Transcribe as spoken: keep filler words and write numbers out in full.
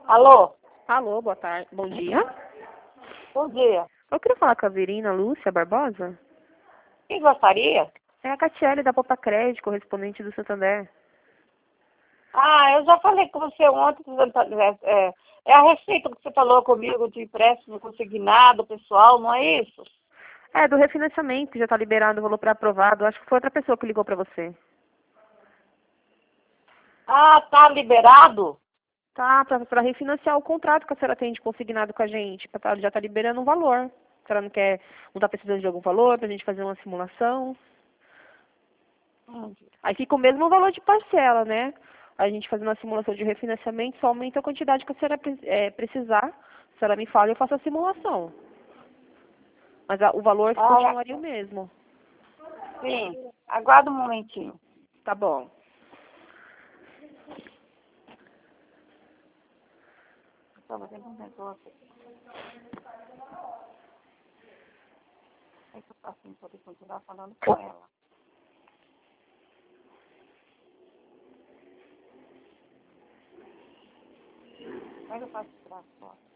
Alô? Alô, boa tarde. Bom dia. Bom dia. Eu queria falar com a Verina Lúcia Barbosa. Quem gostaria? É a Catiele da Popa Crédito, correspondente do Santander. Ah, eu já falei com você ontem, é, é a receita que você falou comigo de empréstimo consignado, pessoal, não é isso? É, do refinanciamento, que já está liberado, o valor pré-aprovado. Acho que foi outra pessoa que ligou para você. Ah, tá liberado? Tá, para refinanciar o contrato que a senhora tem de consignado com a gente. Pra tá- já está liberando um valor. A senhora não quer, não está precisando de algum valor para a gente fazer uma simulação. Hum. Aí fica o mesmo valor de parcela, né? A gente fazendo uma simulação de refinanciamento, só aumenta a quantidade que a senhora pre- é, precisar. Se a senhora me fala, eu faço a simulação. Mas a- o valor Ah, continuaria o mesmo. sim. Aguarda um momentinho. Tá bom. Estou fazendo um negócio aqui. É que eu faço assim, poder continuar falando com ela. Como é que eu faço pra foto?